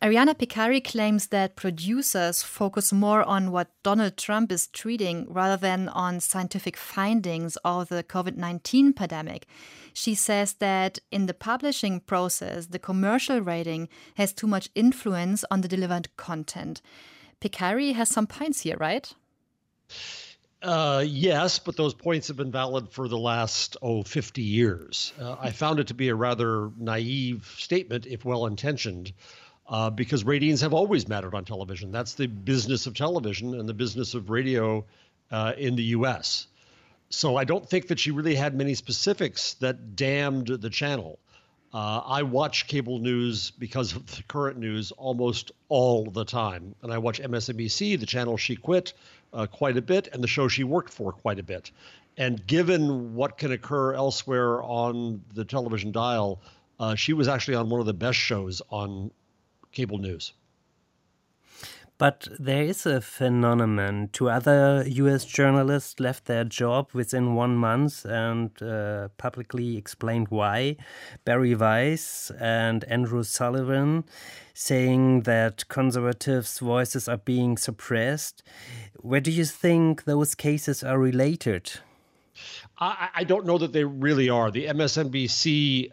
Ariana Picari claims that producers focus more on what Donald Trump is tweeting rather than on scientific findings of the COVID-19 pandemic. She says that in the publishing process, the commercial rating has too much influence on the delivered content. Picari has some points here, right? Yes, but those points have been valid for the last, 50 years. I found it to be a rather naive statement, if well-intentioned, because ratings have always mattered on television. That's the business of television and the business of radio in the U.S. So I don't think that she really had many specifics that damned the channel. I watch cable news because of the current news almost all the time. And I watch MSNBC, the channel she quit, quite a bit, and the show she worked for quite a bit. And given what can occur elsewhere on the television dial, she was actually on one of the best shows on cable news. But there is a phenomenon. Two other U.S. journalists left their job within 1 month and publicly explained why. Barry Weiss and Andrew Sullivan, saying that conservatives' voices are being suppressed. Where do you think those cases are related? I don't know that they really are. The MSNBC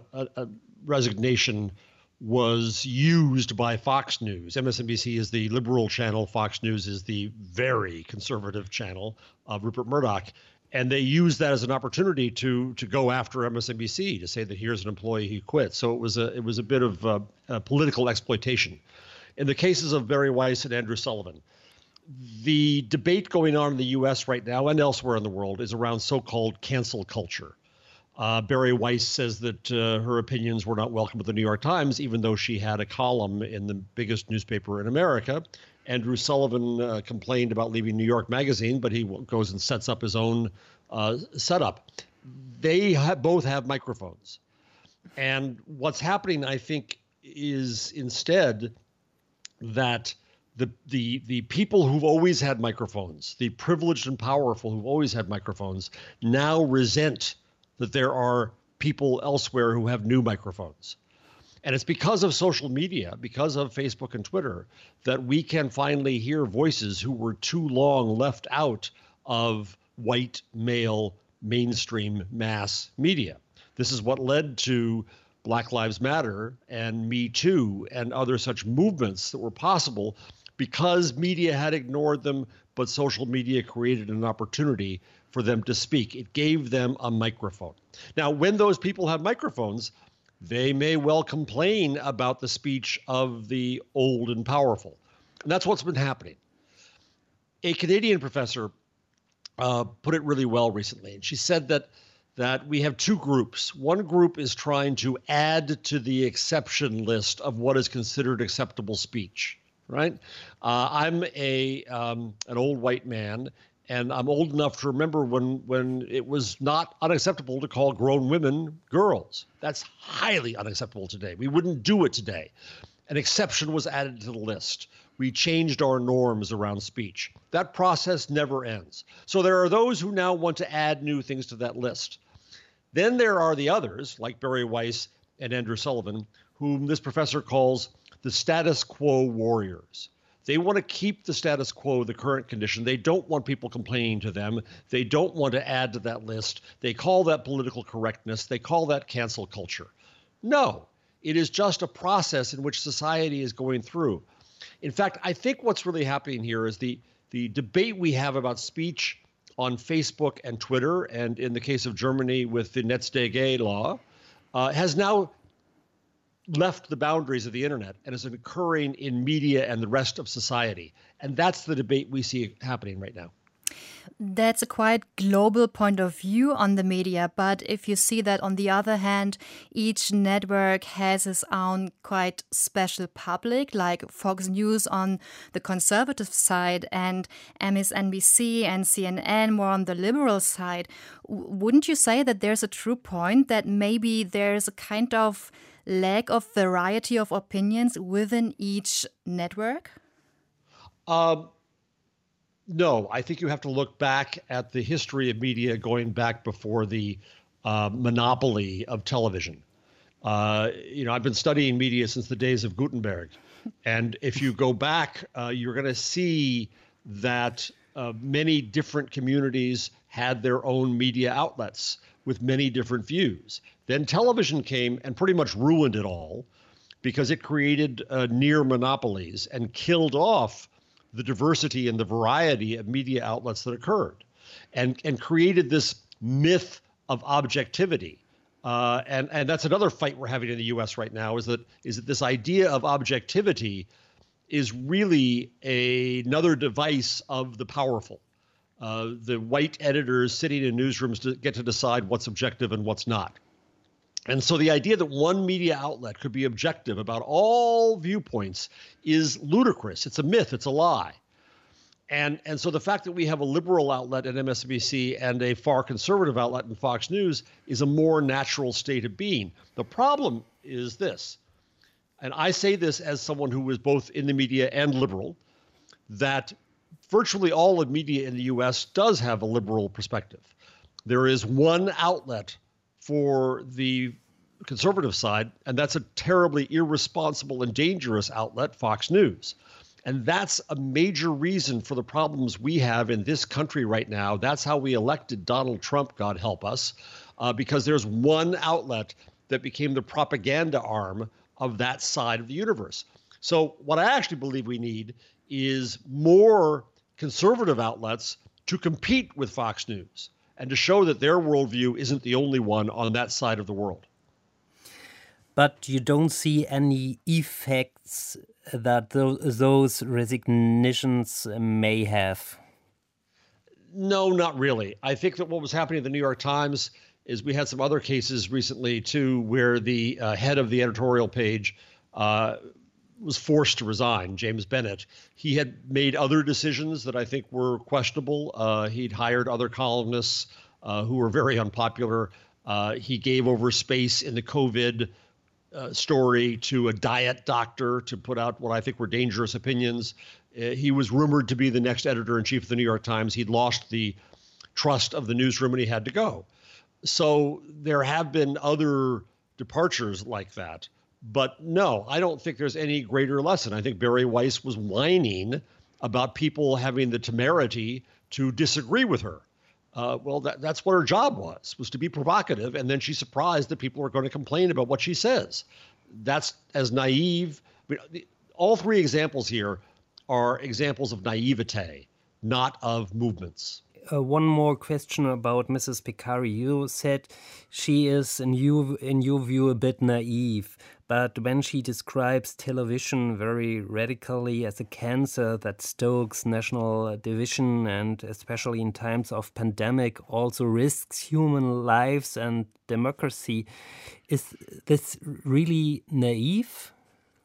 resignation was used by Fox News. MSNBC is the liberal channel. Fox News is the very conservative channel of Rupert Murdoch. And they used that as an opportunity to go after MSNBC, to say that here's an employee who quit. So it was a bit of political exploitation. In the cases of Barry Weiss and Andrew Sullivan, the debate going on in the U.S. right now and elsewhere in the world is around so-called cancel culture. Barry Weiss says that her opinions were not welcome at the New York Times, even though she had a column in the biggest newspaper in America. Andrew Sullivan complained about leaving New York Magazine, but he goes and sets up his own setup. They both have microphones. And what's happening, I think, is instead that the people who've always had microphones, the privileged and powerful who've always had microphones, now resent that there are people elsewhere who have new microphones. And it's because of social media, because of Facebook and Twitter, that we can finally hear voices who were too long left out of white, male, mainstream mass media. This is what led to Black Lives Matter and Me Too and other such movements that were possible because media had ignored them, but social media created an opportunity for them to speak. It gave them a microphone. Now, when those people have microphones, they may well complain about the speech of the old and powerful. And that's what's been happening. A Canadian professor put it really well recently. And she said that we have two groups. One group is trying to add to the exception list of what is considered acceptable speech, right? I'm an old white man, and I'm old enough to remember when it was not unacceptable to call grown women girls. That's highly unacceptable today. We wouldn't do it today. An exception was added to the list. We changed our norms around speech. That process never ends. So there are those who now want to add new things to that list. Then there are the others, like Barry Weiss and Andrew Sullivan, whom this professor calls the status quo warriors. They want to keep the status quo, the current condition. They don't want people complaining to them. They don't want to add to that list. They call that political correctness. They call that cancel culture. No, it is just a process in which society is going through. In fact, I think what's really happening here is the debate we have about speech on Facebook and Twitter, and in the case of Germany with the NetzDG law, has now left the boundaries of the internet and is occurring in media and the rest of society. And that's the debate we see happening right now. That's a quite global point of view on the media. But if you see that, on the other hand, each network has its own quite special public, like Fox News on the conservative side and MSNBC and CNN more on the liberal side, wouldn't you say that there's a true point that maybe there's a kind of lack of variety of opinions within each network? No, I think you have to look back at the history of media going back before the monopoly of television. I've been studying media since the days of Gutenberg. And if you go back, you're going to see that many different communities had their own media outlets with many different views. Then television came and pretty much ruined it all because it created near monopolies and killed off the diversity and the variety of media outlets that occurred and created this myth of objectivity. And that's another fight we're having in the U.S. right now is that this idea of objectivity is really another device of the powerful. The white editors sitting in newsrooms get to decide what's objective and what's not. And so the idea that one media outlet could be objective about all viewpoints is ludicrous. It's a myth. It's a lie. And so the fact that we have a liberal outlet at MSNBC and a far conservative outlet in Fox News is a more natural state of being. The problem is this, and I say this as someone who was both in the media and liberal, that virtually all of media in the U.S. does have a liberal perspective. There is one outlet for the conservative side, and that's a terribly irresponsible and dangerous outlet, Fox News. And that's a major reason for the problems we have in this country right now. That's how we elected Donald Trump, God help us, because there's one outlet that became the propaganda arm of that side of the universe. So what I actually believe we need is more conservative outlets to compete with Fox News and to show that their worldview isn't the only one on that side of the world. But you don't see any effects that those resignations may have? No, not really. I think that what was happening at the New York Times is we had some other cases recently, too, where the head of the editorial page was forced to resign, James Bennett. He had made other decisions that I think were questionable. He'd hired other columnists who were very unpopular. He gave over space in the COVID story to a diet doctor to put out what I think were dangerous opinions. He was rumored to be the next editor-in-chief of the New York Times. He'd lost the trust of the newsroom and he had to go. So there have been other departures like that. But no, I don't think there's any greater lesson. I think Bari Weiss was whining about people having the temerity to disagree with her. Well, that's what her job was to be provocative. And then she's surprised that people are going to complain about what she says. That's as naive. I mean, all three examples here are examples of naivete, not of movements. One more question about Mrs. Pekary. You said she is, in your view, a bit naive. But when she describes television very radically as a cancer that stokes national division and especially in times of pandemic also risks human lives and democracy, is this really naive?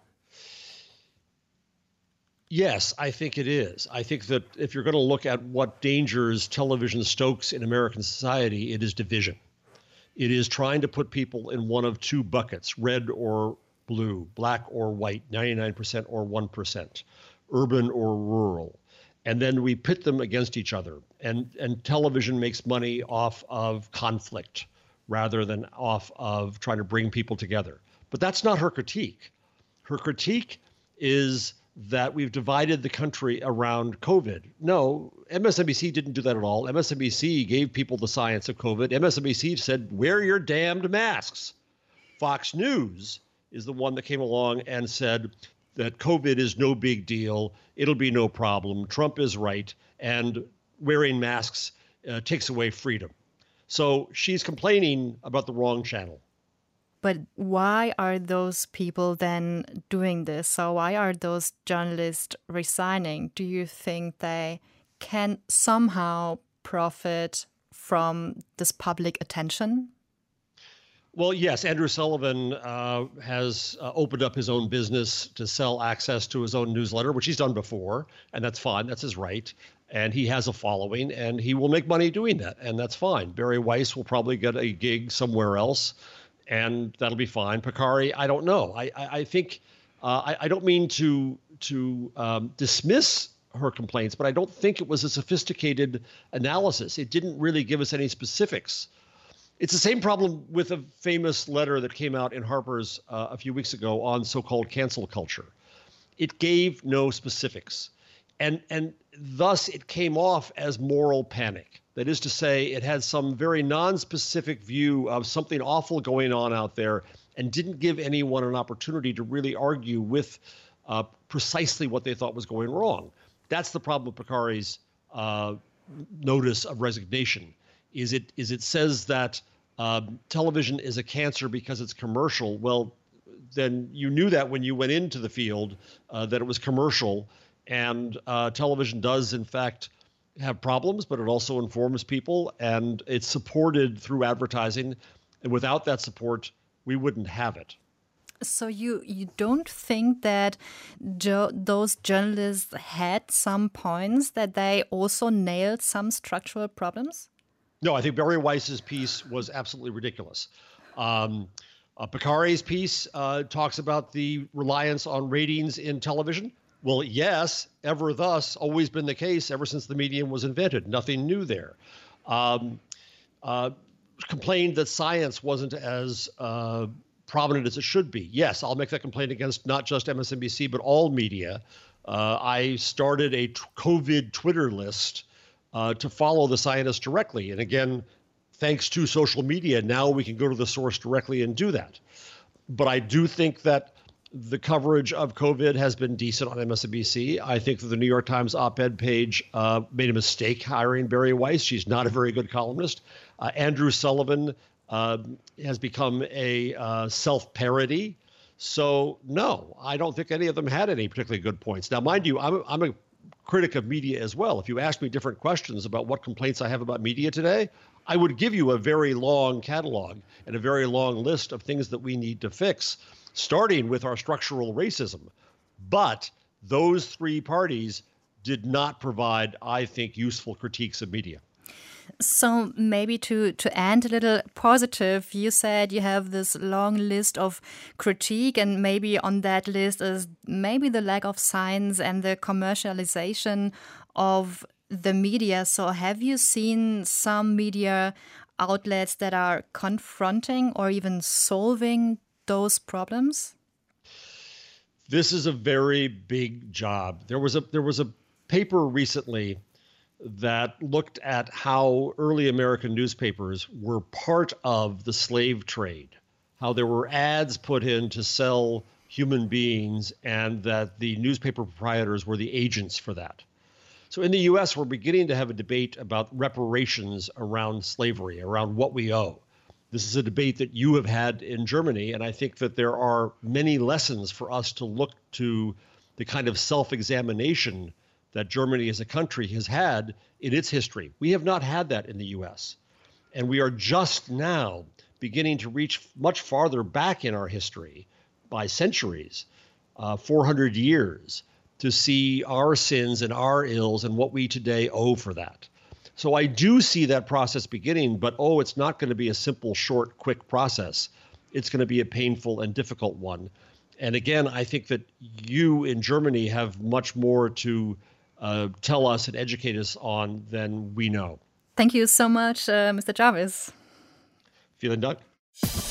Yes, I think it is. I think that if you're going to look at what dangers television stokes in American society, it is division. It is trying to put people in one of two buckets, red or blue, black or white, 99% or 1%, urban or rural. And then we pit them against each other. And television makes money off of conflict rather than off of trying to bring people together. But that's not her critique. Her critique is that we've divided the country around COVID. No, MSNBC didn't do that at all. MSNBC gave people the science of COVID. MSNBC said, wear your damned masks. Fox News is the one that came along and said that COVID is no big deal. It'll be no problem. Trump is right. And wearing masks takes away freedom. So she's complaining about the wrong channel. But why are those people then doing this? So why are those journalists resigning? Do you think they can somehow profit from this public attention? Well, yes, Andrew Sullivan has opened up his own business to sell access to his own newsletter, which he's done before, and that's fine. That's his right. And he has a following, and he will make money doing that, and that's fine. Bari Weiss will probably get a gig somewhere else, and that'll be fine. Pekary, I don't know. I think I don't mean to dismiss her complaints, but I don't think it was a sophisticated analysis. It didn't really give us any specifics. It's the same problem with a famous letter that came out in Harper's a few weeks ago on so-called cancel culture. It gave no specifics, and thus it came off as moral panic. That is to say, it had some very non-specific view of something awful going on out there and didn't give anyone an opportunity to really argue with precisely what they thought was going wrong. That's the problem with Pekari's notice of resignation. Is it says that television is a cancer because it's commercial. Well, then you knew that when you went into the field that it was commercial, and television does in fact have problems, but it also informs people, and it's supported through advertising. And without that support, we wouldn't have it. So you don't think that those journalists had some points, that they also nailed some structural problems? No, I think Barry Weiss's piece was absolutely ridiculous. Pekari's piece talks about the reliance on ratings in television. Well, yes, ever thus, always been the case ever since the medium was invented. Nothing new there. Complained that science wasn't as prominent as it should be. Yes, I'll make that complaint against not just MSNBC, but all media. I started a COVID Twitter list to follow the scientists directly. And again, thanks to social media, now we can go to the source directly and do that. But I do think that the coverage of COVID has been decent on MSNBC. I think that the New York Times op-ed page made a mistake hiring Barry Weiss. She's not a very good columnist. Andrew Sullivan has become a self-parody. So, no, I don't think any of them had any particularly good points. Now, mind you, I'm a critic of media as well. If you ask me different questions about what complaints I have about media today, I would give you a very long catalog and a very long list of things that we need to fix, starting with our structural racism. But those three parties did not provide, I think, useful critiques of media. So maybe to end a little positive, you said you have this long list of critique, and maybe on that list is maybe the lack of science and the commercialization of the media. So have you seen some media outlets that are confronting or even solving those problems? This is a very big job. There was a paper recently that looked at how early American newspapers were part of the slave trade, how there were ads put in to sell human beings, and that the newspaper proprietors were the agents for that. So in the U.S., we're beginning to have a debate about reparations around slavery, around what we owe. This is a debate that you have had in Germany, and I think that there are many lessons for us to look to the kind of self-examination that Germany as a country has had in its history. We have not had that in the U.S. And we are just now beginning to reach much farther back in our history by centuries, 400 years, to see our sins and our ills and what we today owe for that. So I do see that process beginning, but it's not going to be a simple, short, quick process. It's going to be a painful and difficult one. And again, I think that you in Germany have much more to tell us and educate us on than we know. Thank you so much, Mr. Jarvis. Vielen Dank.